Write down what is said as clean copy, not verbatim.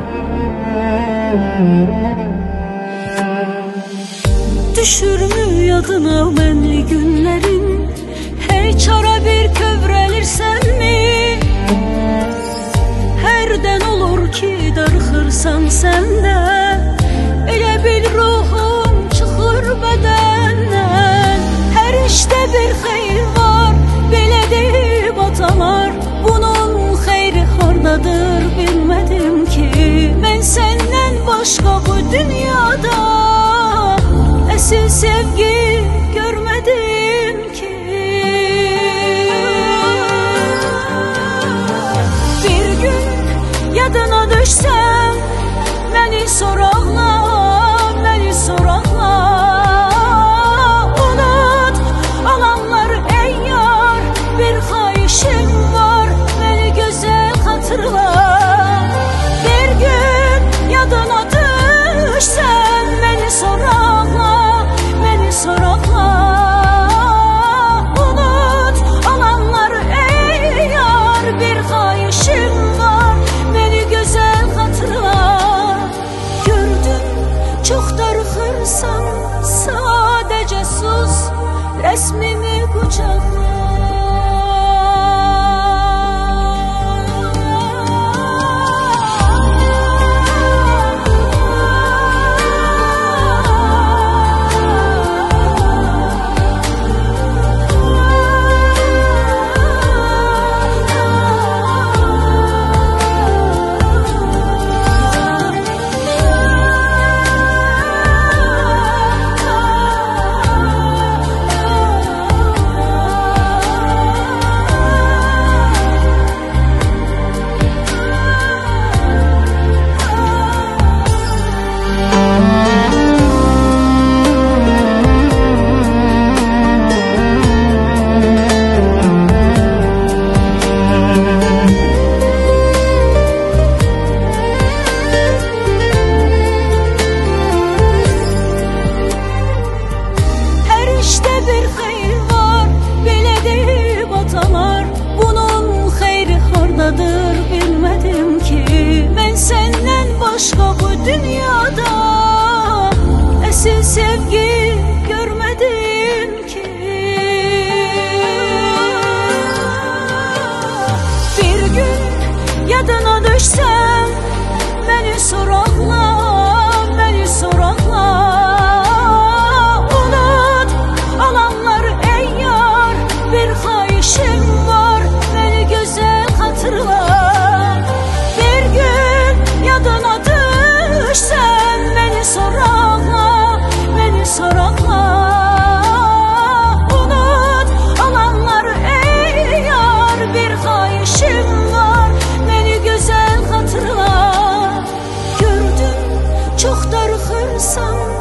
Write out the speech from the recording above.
Düşürmü yadına məni günlərin, heç ara bir kövrəlirsən-mi? Hərdən olur ki, darıxırsan sən də, elə bil ruhum çıxır bədəndən. Hər işdə bir xeyir var, belə deyib atalar, bunun xeyri hardadır bilmədim ki. Mən səndən başqa bu dünyada əsil sevgi görmədim ki. Bir gün yadına düşsəm, məni soraqla, məni soraqla. Unut alanlar ey yar, bir xahişim var, məni gözəl xatırla. Bir gün yadına düşsəm, məni soraqla, məni soraqla. Unut alanlar ey yar, bir xahişim var, məni gözəl xatırla. Gördüm çox darıxırsan, sadəcə sus, rəsmimi qucaqla. Bir xeyir var, belə deyib atalar, bunun xeyri hardadır bilmədim ki. Mən səndən başqa bu dünyada əsil sevgi görmədim ki. Bir gün yadına düşsəm, məni soraqla, məni soraqla. Çox darıxırsan,